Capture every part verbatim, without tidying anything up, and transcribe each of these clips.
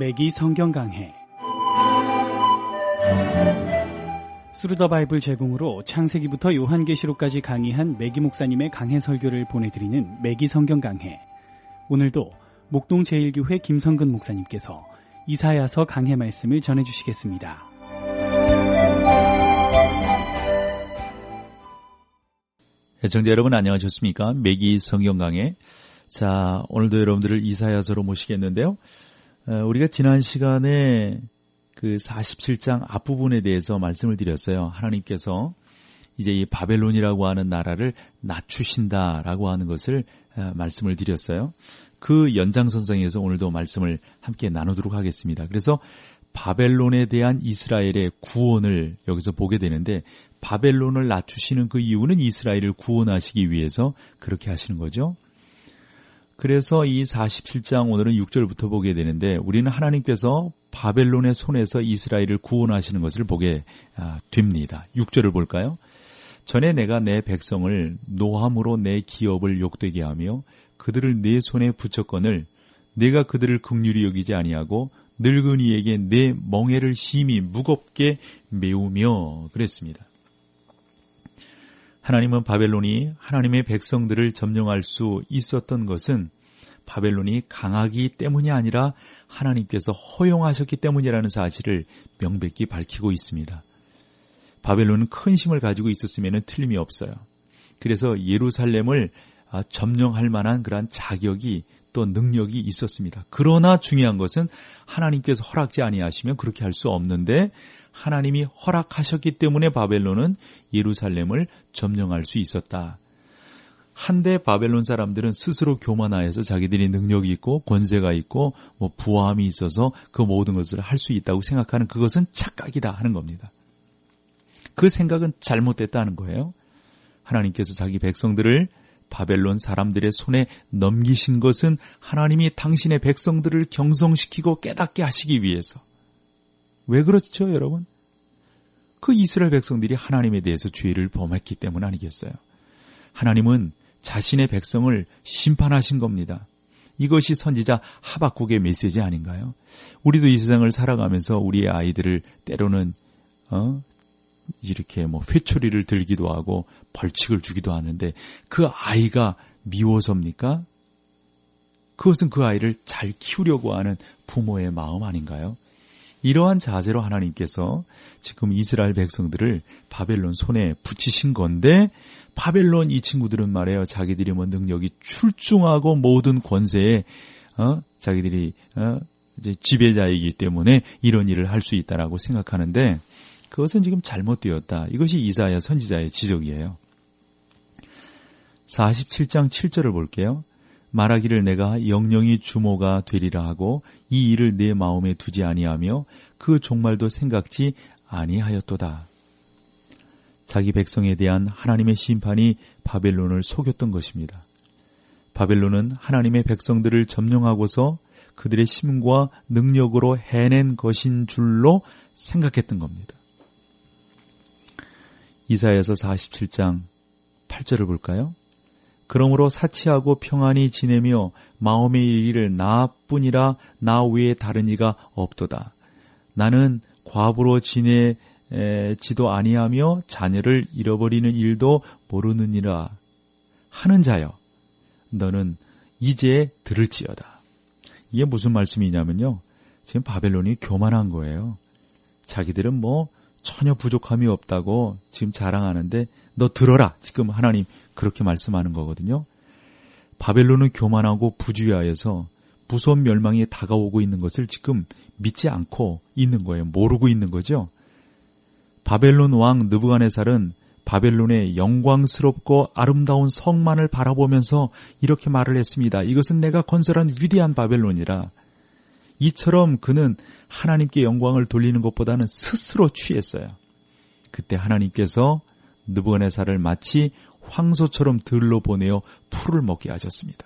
매기 성경 강해. 스루더 바이블 제공으로 창세기부터 요한계시록까지 강의한 매기 목사님의 강해 설교를 보내드리는 매기 성경 강해. 오늘도 목동 제일교회 김성근 목사님께서 이사야서 강해 말씀을 전해주시겠습니다. 애청자 여러분 안녕하셨습니까? 매기 성경 강해. 자, 오늘도 여러분들을 이사야서로 모시겠는데요. 우리가 지난 시간에 그 사십칠 장 앞부분에 대해서 말씀을 드렸어요. 하나님께서 이제 이 바벨론이라고 하는 나라를 낮추신다라고 하는 것을 말씀을 드렸어요. 그 연장선상에서 오늘도 말씀을 함께 나누도록 하겠습니다. 그래서 바벨론에 대한 이스라엘의 구원을 여기서 보게 되는데, 바벨론을 낮추시는 그 이유는 이스라엘을 구원하시기 위해서 그렇게 하시는 거죠. 그래서 이 사십칠 장 오늘은 육 절부터 보게 되는데, 우리는 하나님께서 바벨론의 손에서 이스라엘을 구원하시는 것을 보게 됩니다. 육 절을 볼까요? 전에 내가 내 백성을 노함으로 내 기업을 욕되게 하며 그들을 내 손에 붙였거늘 내가 그들을 긍휼히 여기지 아니하고 늙은이에게 내 멍에를 심히 무겁게 메우며 그랬습니다. 하나님은 바벨론이 하나님의 백성들을 점령할 수 있었던 것은 바벨론이 강하기 때문이 아니라 하나님께서 허용하셨기 때문이라는 사실을 명백히 밝히고 있습니다. 바벨론은 큰 힘을 가지고 있었으면 틀림이 없어요. 그래서 예루살렘을 점령할 만한 그러한 자격이 또 능력이 있었습니다. 그러나 중요한 것은 하나님께서 허락지 아니하시면 그렇게 할 수 없는데, 하나님이 허락하셨기 때문에 바벨론은 예루살렘을 점령할 수 있었다. 한때 바벨론 사람들은 스스로 교만하여서 자기들이 능력이 있고 권세가 있고 뭐 부함이 있어서 그 모든 것을 할 수 있다고 생각하는, 그것은 착각이다 하는 겁니다. 그 생각은 잘못됐다는 거예요. 하나님께서 자기 백성들을 바벨론 사람들의 손에 넘기신 것은 하나님이 당신의 백성들을 경성시키고 깨닫게 하시기 위해서. 왜 그렇죠, 여러분? 그 이스라엘 백성들이 하나님에 대해서 죄를 범했기 때문 아니겠어요? 하나님은 자신의 백성을 심판하신 겁니다. 이것이 선지자 하박국의 메시지 아닌가요? 우리도 이 세상을 살아가면서 우리의 아이들을 때로는 어? 이렇게 뭐 회초리를 들기도 하고 벌칙을 주기도 하는데, 그 아이가 미워서입니까? 그것은 그 아이를 잘 키우려고 하는 부모의 마음 아닌가요? 이러한 자세로 하나님께서 지금 이스라엘 백성들을 바벨론 손에 붙이신 건데, 바벨론 이 친구들은 말이에요, 자기들이 뭐 능력이 출중하고 모든 권세에 어? 자기들이 어? 이제 지배자이기 때문에 이런 일을 할 수 있다라고 생각하는데, 그것은 지금 잘못되었다. 이것이 이사야 선지자의 지적이에요. 사십칠 장 칠 절을 볼게요. 말하기를 내가 영영이 주모가 되리라 하고 이 일을 내 마음에 두지 아니하며 그 종말도 생각지 아니하였도다. 자기 백성에 대한 하나님의 심판이 바벨론을 속였던 것입니다. 바벨론은 하나님의 백성들을 점령하고서 그들의 힘과 능력으로 해낸 것인 줄로 생각했던 겁니다. 이사야서 사십칠 장 팔 절을 볼까요? 그러므로 사치하고 평안히 지내며 마음에 이르기를 나뿐이라 나 외에 다른 이가 없도다. 나는 과부로 지내지도 아니하며 자녀를 잃어버리는 일도 모르느니라 하는 자여, 너는 이제 들을지어다. 이게 무슨 말씀이냐면요, 지금 바벨론이 교만한 거예요. 자기들은 뭐 전혀 부족함이 없다고 지금 자랑하는데 너 들어라. 지금 하나님 그렇게 말씀하는 거거든요. 바벨론은 교만하고 부주의하여서 무서운 멸망이 다가오고 있는 것을 지금 믿지 않고 있는 거예요. 모르고 있는 거죠. 바벨론 왕 느부갓네살은 바벨론의 영광스럽고 아름다운 성만을 바라보면서 이렇게 말을 했습니다. 이것은 내가 건설한 위대한 바벨론이라. 이처럼 그는 하나님께 영광을 돌리는 것보다는 스스로 취했어요. 그때 하나님께서 느부갓네살을 마치 황소처럼 들로 보내어 풀을 먹게 하셨습니다.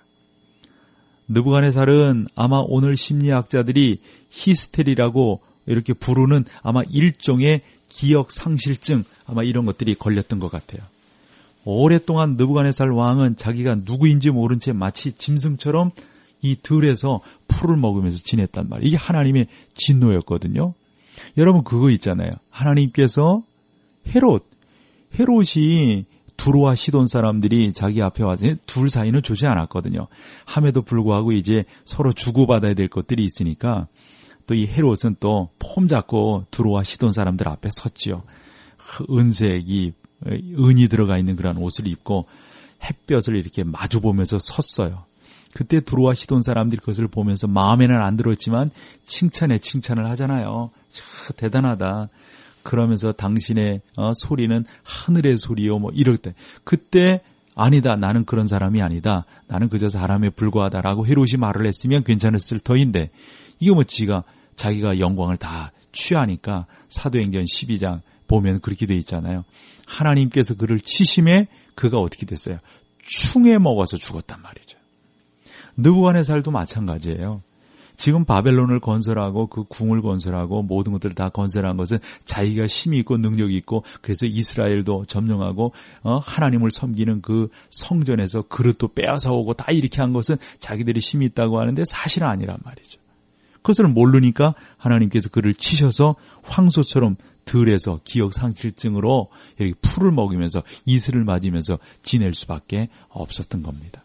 느부갓네살은 아마 오늘 심리학자들이 히스테리라고 이렇게 부르는 아마 일종의 기억 상실증, 아마 이런 것들이 걸렸던 것 같아요. 오랫동안 느부갓네살 왕은 자기가 누구인지 모른 채 마치 짐승처럼 이 들에서 풀을 먹으면서 지냈단 말이에요. 이게 하나님의 진노였거든요. 여러분 그거 있잖아요. 하나님께서 헤롯, 헤롯이 두로와 시돈 사람들이 자기 앞에 와서 둘 사이는 좋지 않았거든요. 함에도 불구하고 이제 서로 주고받아야 될 것들이 있으니까 또 이 헤롯은 또 폼 잡고 두로와 시돈 사람들 앞에 섰지요. 은색이 은이 들어가 있는 그런 옷을 입고 햇볕을 이렇게 마주 보면서 섰어요. 그때 두로와 시돈 사람들이 그것을 보면서 마음에는 안 들었지만 칭찬에 칭찬을 하잖아요. 참 대단하다. 그러면서 당신의 어, 소리는 하늘의 소리요 뭐 이럴 때 그때 아니다. 나는 그런 사람이 아니다. 나는 그저 사람에 불과하다라고 헤롯이 말을 했으면 괜찮았을 터인데 이거 뭐 지가 자기가 영광을 다 취하니까 사도행전 십이 장 보면 그렇게 돼 있잖아요. 하나님께서 그를 치심에 그가 어떻게 됐어요? 충에 먹어서 죽었단 말이죠. 느부갓네살도 마찬가지예요. 지금 바벨론을 건설하고 그 궁을 건설하고 모든 것들을 다 건설한 것은 자기가 힘이 있고 능력이 있고 그래서 이스라엘도 점령하고 어, 하나님을 섬기는 그 성전에서 그릇도 빼앗아 오고 다 이렇게 한 것은 자기들이 힘이 있다고 하는데 사실은 아니란 말이죠. 그것을 모르니까 하나님께서 그를 치셔서 황소처럼 들에서 기억 상실증으로 이렇게 풀을 먹이면서 이슬을 맞으면서 지낼 수밖에 없었던 겁니다.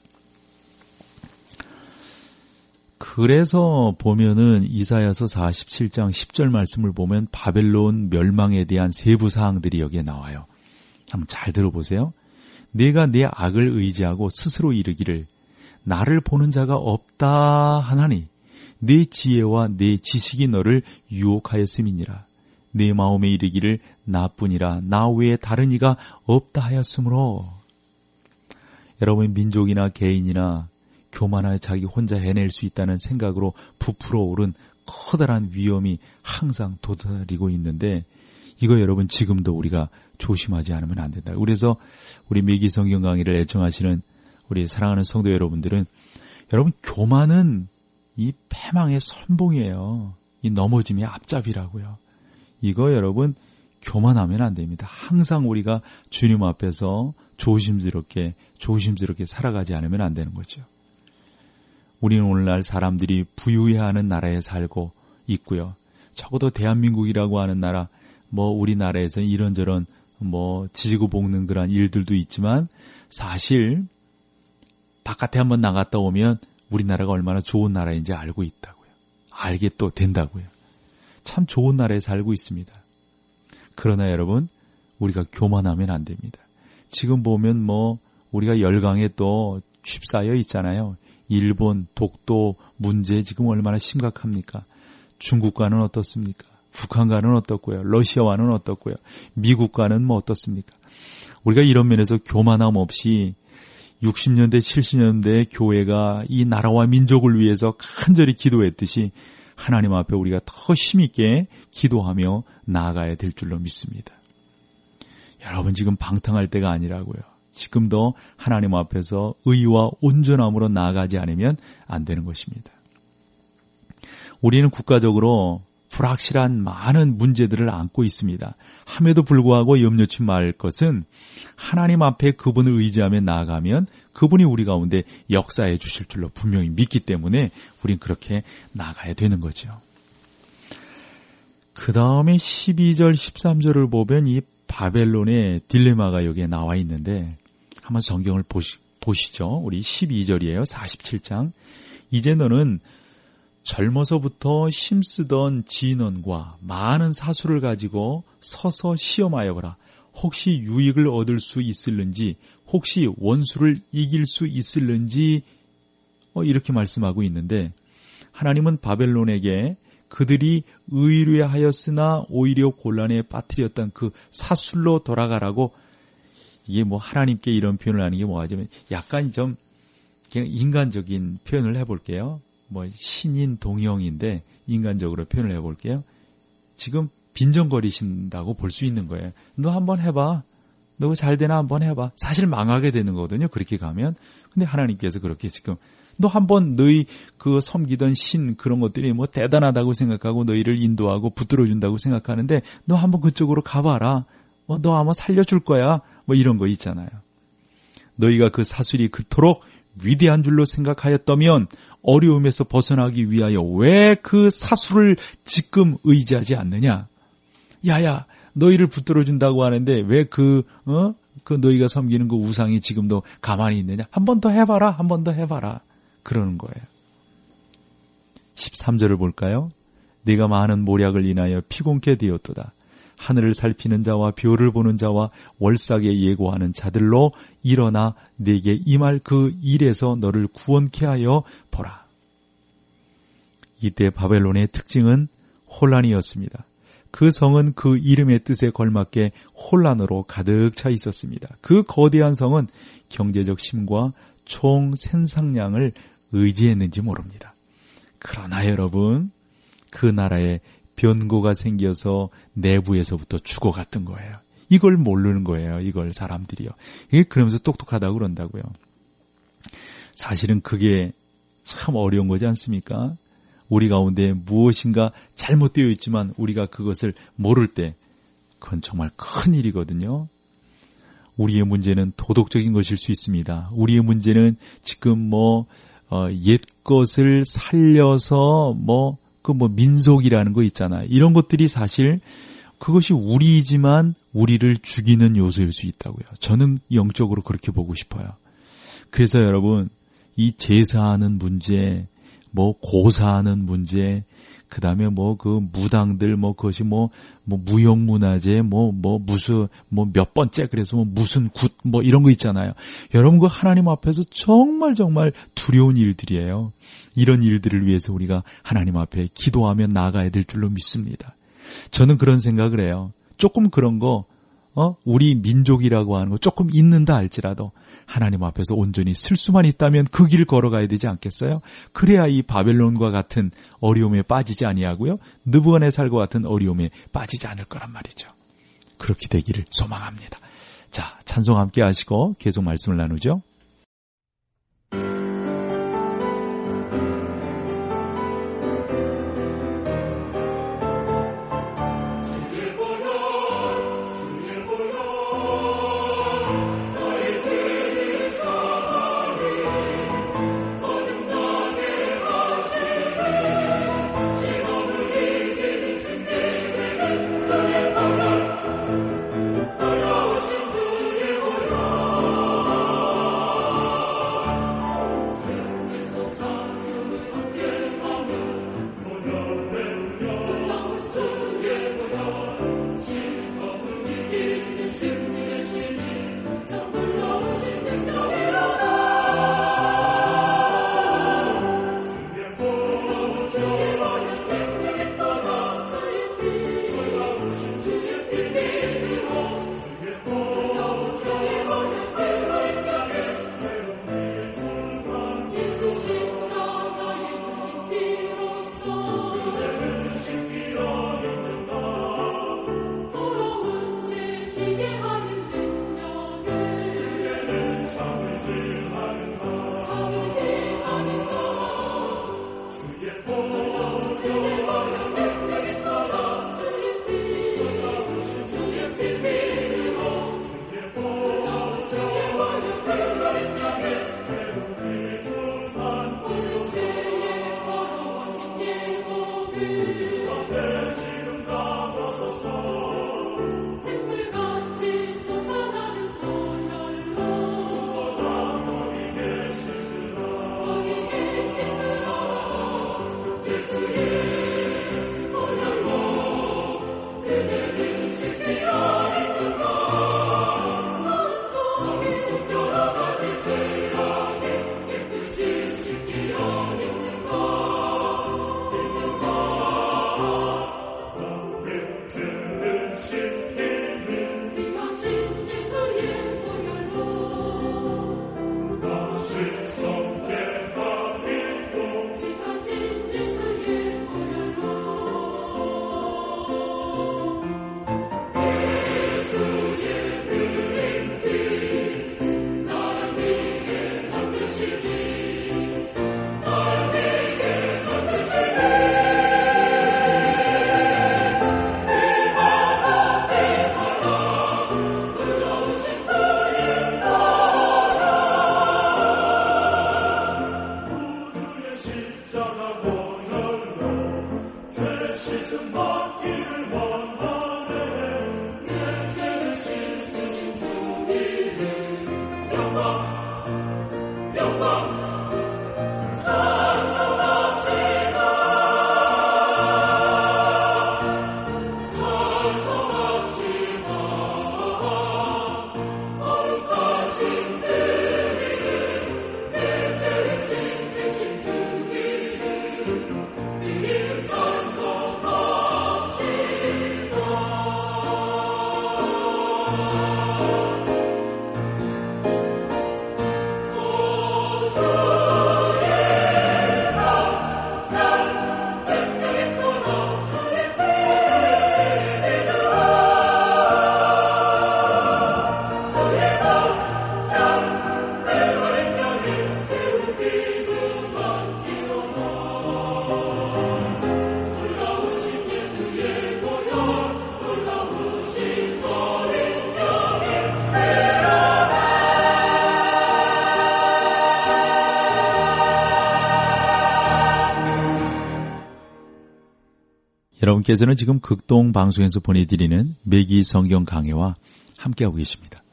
그래서 보면은 이사야서 사십칠 장 십 절 말씀을 보면 바벨론 멸망에 대한 세부 사항들이 여기에 나와요. 한번 잘 들어보세요. 내가 내 악을 의지하고 스스로 이르기를 나를 보는 자가 없다 하나니 내 지혜와 내 지식이 너를 유혹하였음이니라. 내 마음에 이르기를 나뿐이라 나 외에 다른 이가 없다 하였으므로. 여러분 민족이나 개인이나 교만하여 자기 혼자 해낼 수 있다는 생각으로 부풀어 오른 커다란 위험이 항상 도사리고 있는데 이거 여러분 지금도 우리가 조심하지 않으면 안 된다. 그래서 우리 매기 성경 강의를 애청하시는 우리 사랑하는 성도 여러분들은 여러분 교만은 이 패망의 선봉이에요. 이 넘어짐의 앞잡이라고요. 이거 여러분 교만하면 안 됩니다. 항상 우리가 주님 앞에서 조심스럽게 조심스럽게 살아가지 않으면 안 되는 거죠. 우리는 오늘날 사람들이 부유해하는 나라에 살고 있고요. 적어도 대한민국이라고 하는 나라, 뭐 우리나라에서 이런저런 뭐 지지고 볶는 그런 일들도 있지만 사실 바깥에 한번 나갔다 오면 우리나라가 얼마나 좋은 나라인지 알고 있다고요. 알게 또 된다고요. 참 좋은 나라에 살고 있습니다. 그러나 여러분 우리가 교만하면 안 됩니다. 지금 보면 뭐 우리가 열강에 또 휩싸여 있잖아요. 일본 독도 문제 지금 얼마나 심각합니까? 중국과는 어떻습니까? 북한과는 어떻고요? 러시아와는 어떻고요? 미국과는 뭐 어떻습니까? 우리가 이런 면에서 교만함 없이 육십 년대, 칠십 년대 교회가 이 나라와 민족을 위해서 간절히 기도했듯이 하나님 앞에 우리가 더 힘있게 기도하며 나아가야 될 줄로 믿습니다. 여러분 지금 방탕할 때가 아니라고요. 지금도 하나님 앞에서 의와 온전함으로 나아가지 않으면 안 되는 것입니다. 우리는 국가적으로 불확실한 많은 문제들을 안고 있습니다. 함에도 불구하고 염려치 말 것은 하나님 앞에 그분을 의지하며 나아가면 그분이 우리 가운데 역사해 주실 줄로 분명히 믿기 때문에 우린 그렇게 나아가야 되는 거죠. 그 다음에 십이 절, 십삼 절을 보면 이 바벨론의 딜레마가 여기에 나와 있는데 한번 성경을 보시, 보시죠. 우리 십이 절이에요. 사십칠 장. 이제 너는 젊어서부터 힘쓰던 진언과 많은 사수를 가지고 서서 시험하여 보라. 혹시 유익을 얻을 수 있을는지, 혹시 원수를 이길 수 있을는지 어, 이렇게 말씀하고 있는데 하나님은 바벨론에게 그들이 의뢰하였으나 오히려 곤란에 빠뜨렸던 그 사술로 돌아가라고. 이게 뭐 하나님께 이런 표현을 하는 게 뭐하냐면 약간 좀 그냥 인간적인 표현을 해볼게요. 뭐 신인 동형인데 인간적으로 표현을 해볼게요. 지금 빈정거리신다고 볼 수 있는 거예요. 너 한번 해봐. 너 잘 되나 한번 해봐. 사실 망하게 되는 거거든요. 그렇게 가면. 근데 하나님께서 그렇게 지금 너 한번 너희 그 섬기던 신 그런 것들이 뭐 대단하다고 생각하고 너희를 인도하고 붙들어준다고 생각하는데 너 한번 그쪽으로 가봐라. 어, 너 아마 살려줄 거야. 뭐 이런 거 있잖아요. 너희가 그 사술이 그토록 위대한 줄로 생각하였다면 어려움에서 벗어나기 위하여 왜 그 사수를 지금 의지하지 않느냐? 야야, 너희를 붙들어준다고 하는데 왜 그, 어? 그 너희가 섬기는 그 우상이 지금도 가만히 있느냐? 한 번 더 해봐라, 한 번 더 해봐라. 그러는 거예요. 십삼 절을 볼까요? 네가 많은 모략을 인하여 피곤케 되었도다. 하늘을 살피는 자와 벼를 보는 자와 월삭에 예고하는 자들로 일어나 네게 임할 그 일에서 너를 구원케 하여 보라. 이때 바벨론의 특징은 혼란이었습니다. 그 성은 그 이름의 뜻에 걸맞게 혼란으로 가득 차 있었습니다. 그 거대한 성은 경제적 힘과 총 생산량을 의지했는지 모릅니다. 그러나 여러분, 그 나라에 변고가 생겨서 내부에서부터 죽어갔던 거예요. 이걸 모르는 거예요. 이걸 사람들이요. 이게 그러면서 똑똑하다고 그런다고요. 사실은 그게 참 어려운 거지 않습니까? 우리 가운데 무엇인가 잘못되어 있지만 우리가 그것을 모를 때 그건 정말 큰 일이거든요. 우리의 문제는 도덕적인 것일 수 있습니다. 우리의 문제는 지금 뭐 어, 옛 것을 살려서 뭐 그 뭐 민속이라는 거 있잖아요. 이런 것들이 사실 그것이 우리이지만 우리를 죽이는 요소일 수 있다고요. 저는 영적으로 그렇게 보고 싶어요. 그래서 여러분, 이 제사하는 문제, 뭐 고사하는 문제, 그 다음에 뭐 그 무당들 뭐 그것이 뭐 뭐 무형문화재 뭐 뭐 무슨 뭐 몇 번째 그래서 뭐 무슨 굿 뭐 이런 거 있잖아요. 여러분 그 하나님 앞에서 정말 정말 두려운 일들이에요. 이런 일들을 위해서 우리가 하나님 앞에 기도하며 나아가야 될 줄로 믿습니다. 저는 그런 생각을 해요. 조금 그런 거 어? 우리 민족이라고 하는 거 조금 있는다 할지라도 하나님 앞에서 온전히 쓸 수만 있다면 그 길을 걸어가야 되지 않겠어요? 그래야 이 바벨론과 같은 어려움에 빠지지 아니하고요. 느부갓네살과 같은 어려움에 빠지지 않을 거란 말이죠. 그렇게 되기를 소망합니다. 자, 찬송 함께 하시고 계속 말씀을 나누죠. 여러분께서는 지금 극동 방송에서 보내드리는 매기 성경 강해와 함께하고 계십니다.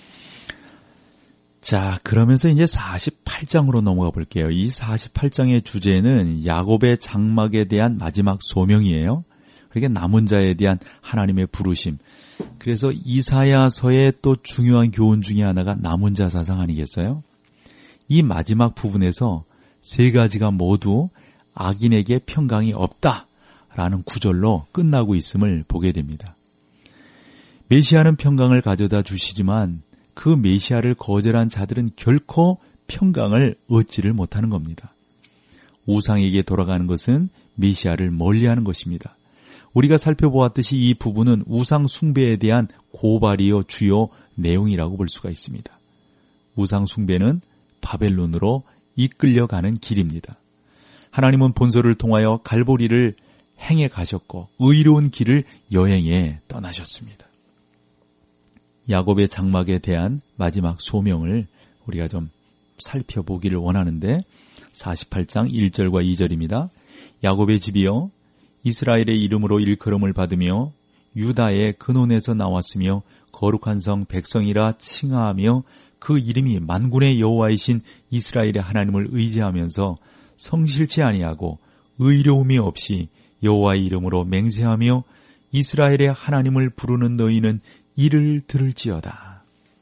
자, 그러면서 이제 사십팔 장으로 넘어가 볼게요. 이 사십팔 장의 주제는 야곱의 장막에 대한 마지막 소명이에요. 그러니까 남은 자에 대한 하나님의 부르심. 그래서 이사야서의 또 중요한 교훈 중에 하나가 남은 자 사상 아니겠어요? 이 마지막 부분에서 세 가지가 모두 악인에게 평강이 없다라는 구절로 끝나고 있음을 보게 됩니다. 메시아는 평강을 가져다 주시지만 그 메시아를 거절한 자들은 결코 평강을 얻지를 못하는 겁니다. 우상에게 돌아가는 것은 메시아를 멀리하는 것입니다. 우리가 살펴보았듯이 이 부분은 우상 숭배에 대한 고발이요 주요 내용이라고 볼 수가 있습니다. 우상 숭배는 바벨론으로 이끌려가는 길입니다. 하나님은 본소를 통하여 갈보리를 행해 가셨고 의로운 길을 여행해 떠나셨습니다. 야곱의 장막에 대한 마지막 소명을 우리가 좀 살펴보기를 원하는데 사십팔 장 일 절과 이 절입니다. 야곱의 집이여 이스라엘의 이름으로 일컬음을 받으며 유다의 근원에서 나왔으며 거룩한 성 백성이라 칭하하며 그 이름이 만군의 여호와이신 이스라엘의 하나님을 의지하면서 성실치 아니하고 의로움이 없이 여호와의 이름으로 맹세하며 이스라엘의 하나님을 부르는 너희는 이를 들을지어다.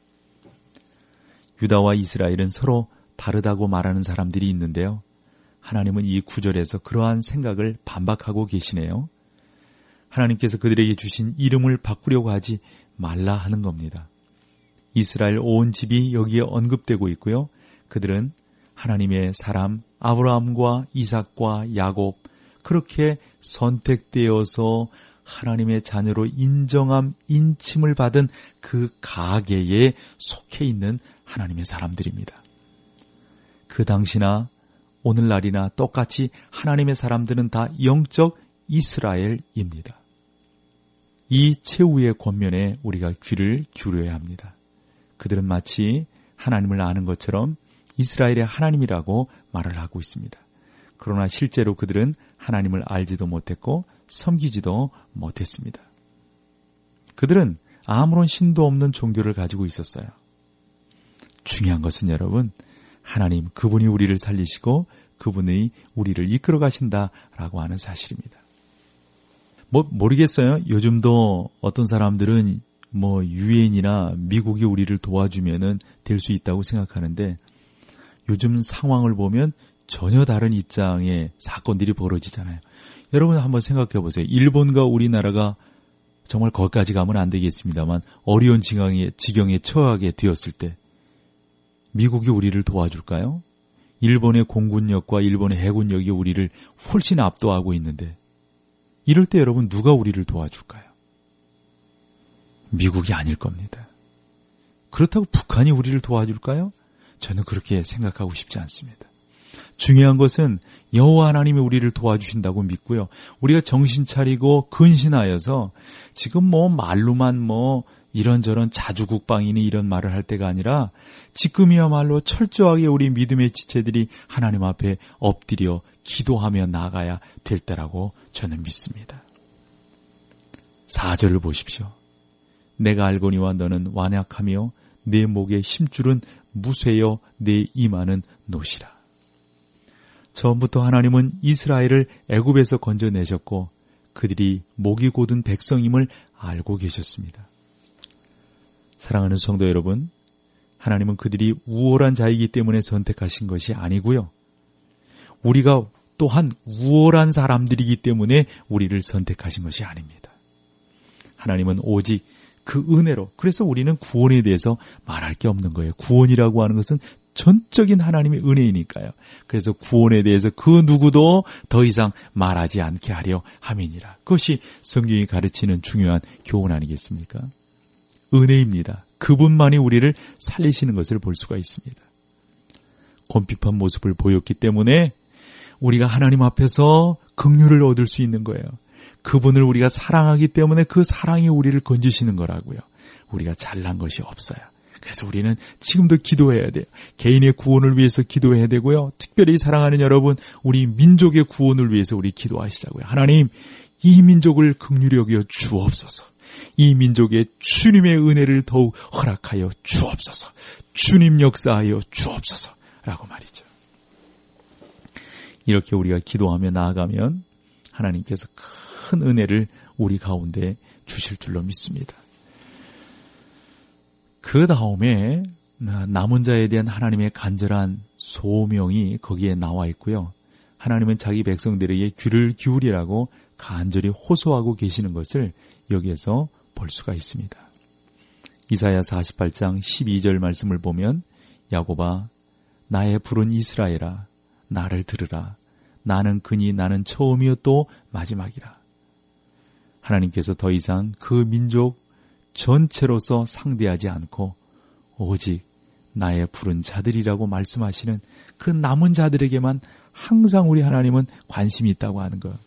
유다와 이스라엘은 서로 다르다고 말하는 사람들이 있는데요. 하나님은 이 구절에서 그러한 생각을 반박하고 계시네요. 하나님께서 그들에게 주신 이름을 바꾸려고 하지 말라 하는 겁니다. 이스라엘 온 집이 여기에 언급되고 있고요. 그들은 하나님의 사람 아브라함과 이삭과 야곱 그렇게 선택되어서 하나님의 자녀로 인정함, 인침을 받은 그 가계에 속해 있는 하나님의 사람들입니다. 그 당시나 오늘날이나 똑같이 하나님의 사람들은 다 영적 이스라엘입니다. 이 최후의 권면에 우리가 귀를 기울여야 합니다. 그들은 마치 하나님을 아는 것처럼 이스라엘의 하나님이라고 말을 하고 있습니다. 그러나 실제로 그들은 하나님을 알지도 못했고 섬기지도 못했습니다. 그들은 아무런 신도 없는 종교를 가지고 있었어요. 중요한 것은 여러분, 하나님 그분이 우리를 살리시고 그분이 우리를 이끌어 가신다라고 하는 사실입니다. 뭐 모르겠어요. 요즘도 어떤 사람들은 뭐 유엔이나 미국이 우리를 도와주면은 될 수 있다고 생각하는데 요즘 상황을 보면 전혀 다른 입장의 사건들이 벌어지잖아요. 여러분 한번 생각해 보세요. 일본과 우리나라가 정말 거기까지 가면 안 되겠습니다만 어려운 지경에, 지경에 처하게 되었을 때 미국이 우리를 도와줄까요? 일본의 공군력과 일본의 해군력이 우리를 훨씬 압도하고 있는데 이럴 때 여러분 누가 우리를 도와줄까요? 미국이 아닐 겁니다. 그렇다고 북한이 우리를 도와줄까요? 저는 그렇게 생각하고 싶지 않습니다. 중요한 것은 여호와 하나님이 우리를 도와주신다고 믿고요. 우리가 정신 차리고 근신하여서 지금 뭐 말로만 뭐 이런저런 자주국방이니 이런 말을 할 때가 아니라 지금이야말로 철저하게 우리 믿음의 지체들이 하나님 앞에 엎드려 기도하며 나가야 될 때라고 저는 믿습니다. 사 절을 보십시오. 내가 알거니와 너는 완약하며 내 목의 힘줄은 무쇠여 내 이마는 노시라. 처음부터 하나님은 이스라엘을 애굽에서 건져내셨고 그들이 목이 곧은 백성임을 알고 계셨습니다. 사랑하는 성도 여러분, 하나님은 그들이 우월한 자이기 때문에 선택하신 것이 아니고요. 우리가 또한 우월한 사람들이기 때문에 우리를 선택하신 것이 아닙니다. 하나님은 오직 그 은혜로, 그래서 우리는 구원에 대해서 말할 게 없는 거예요. 구원이라고 하는 것은 전적인 하나님의 은혜이니까요. 그래서 구원에 대해서 그 누구도 더 이상 말하지 않게 하려 함이니라. 그것이 성경이 가르치는 중요한 교훈 아니겠습니까? 은혜입니다. 그분만이 우리를 살리시는 것을 볼 수가 있습니다. 곰핍한 모습을 보였기 때문에 우리가 하나님 앞에서 긍휼을 얻을 수 있는 거예요. 그분을 우리가 사랑하기 때문에 그 사랑이 우리를 건지시는 거라고요. 우리가 잘난 것이 없어요. 그래서 우리는 지금도 기도해야 돼요. 개인의 구원을 위해서 기도해야 되고요. 특별히 사랑하는 여러분, 우리 민족의 구원을 위해서 우리 기도하시자고요. 하나님, 이 민족을 긍휼히 여겨 주옵소서. 이 민족의 주님의 은혜를 더욱 허락하여 주옵소서. 주님 역사하여 주옵소서. 라고 말이죠. 이렇게 우리가 기도하며 나아가면 하나님께서 큰 은혜를 우리 가운데 주실 줄로 믿습니다. 그 다음에 남은 자에 대한 하나님의 간절한 소명이 거기에 나와 있고요. 하나님은 자기 백성들에게 귀를 기울이라고 간절히 호소하고 계시는 것을 여기에서 볼 수가 있습니다. 이사야 사십팔 장 십이 절 말씀을 보면 야곱아 나의 부른 이스라엘아 나를 들으라. 나는 그니 나는 처음이요 또 마지막이라. 하나님께서 더 이상 그 민족 전체로서 상대하지 않고 오직 나의 부른 자들이라고 말씀하시는 그 남은 자들에게만 항상 우리 하나님은 관심이 있다고 하는 것.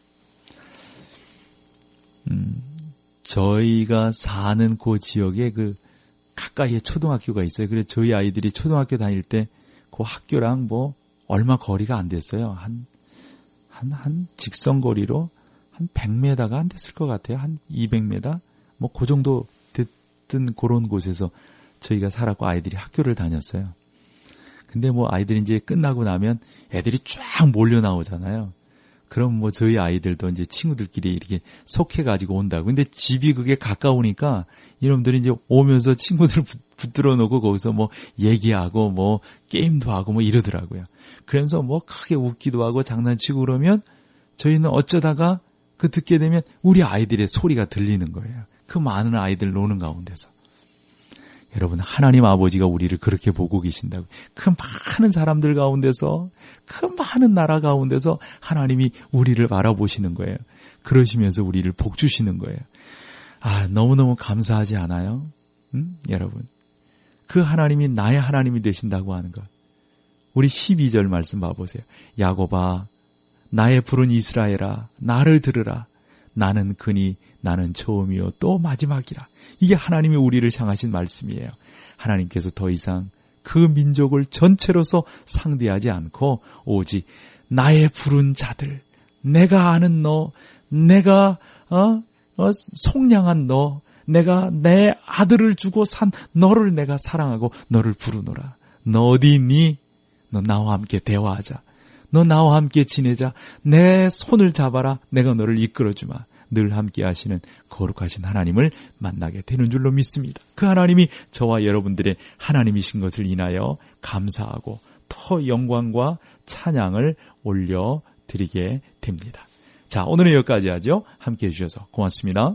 음, 저희가 사는 그 지역에 그 가까이에 초등학교가 있어요. 그래서 저희 아이들이 초등학교 다닐 때 그 학교랑 뭐 얼마 거리가 안 됐어요. 한, 한, 한 직선 거리로 한 백 미터가 안 됐을 것 같아요. 한 이백 미터? 뭐 그 정도 됐던 그런 곳에서 저희가 살았고 아이들이 학교를 다녔어요. 근데 뭐 아이들이 이제 끝나고 나면 애들이 쫙 몰려 나오잖아요. 그럼 뭐 저희 아이들도 이제 친구들끼리 이렇게 속해가지고 온다고. 근데 집이 그게 가까우니까 이놈들이 이제 오면서 친구들 붙들어 놓고 거기서 뭐 얘기하고 뭐 게임도 하고 뭐 이러더라고요. 그래서 뭐 크게 웃기도 하고 장난치고 그러면 저희는 어쩌다가 그 듣게 되면 우리 아이들의 소리가 들리는 거예요. 그 많은 아이들 노는 가운데서. 여러분, 하나님 아버지가 우리를 그렇게 보고 계신다고. 그 많은 사람들 가운데서, 그 많은 나라 가운데서 하나님이 우리를 바라보시는 거예요. 그러시면서 우리를 복 주시는 거예요. 아, 너무너무 감사하지 않아요? 응? 여러분. 그 하나님이 나의 하나님이 되신다고 하는 것. 우리 십이 절 말씀 봐보세요. 야곱아, 나의 부른 이스라엘아, 나를 들으라. 나는 그니 나는 처음이요 또 마지막이라. 이게 하나님이 우리를 향하신 말씀이에요. 하나님께서 더 이상 그 민족을 전체로서 상대하지 않고 오직 나의 부른 자들, 내가 아는 너, 내가 어? 어, 속량한 너, 내가 내 아들을 주고 산 너를 내가 사랑하고 너를 부르노라. 너 어디 있니? 너 나와 함께 대화하자. 너 나와 함께 지내자. 내 손을 잡아라. 내가 너를 이끌어주마. 늘 함께 하시는 거룩하신 하나님을 만나게 되는 줄로 믿습니다. 그 하나님이 저와 여러분들의 하나님이신 것을 인하여 감사하고 더 영광과 찬양을 올려드리게 됩니다. 자, 오늘은 여기까지 하죠. 함께 해주셔서 고맙습니다.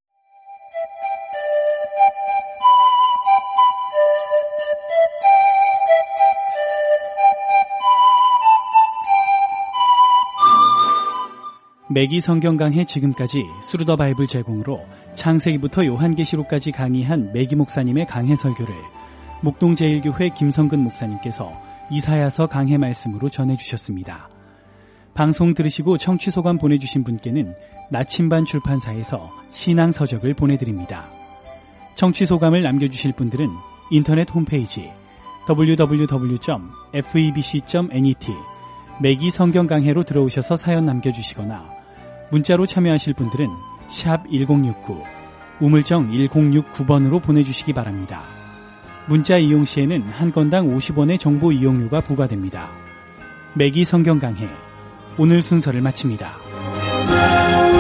매기 성경 강해 지금까지 스루더 바이블 제공으로 창세기부터 요한계시록까지 강의한 매기 목사님의 강해 설교를 목동제일교회 김성근 목사님께서 이사야서 강해 말씀으로 전해주셨습니다. 방송 들으시고 청취소감 보내주신 분께는 나침반 출판사에서 신앙서적을 보내드립니다. 청취소감을 남겨주실 분들은 인터넷 홈페이지 더블유 더블유 더블유 점 에프이비씨 점 net 매기 성경 강해로 들어오셔서 사연 남겨주시거나 문자로 참여하실 분들은 샵 일공육구 우물정 일공육구 번으로 보내주시기 바랍니다. 문자 이용 시에는 한 건당 오십 원의 정보 이용료가 부과됩니다. 매기 성경 강해 오늘 순서를 마칩니다.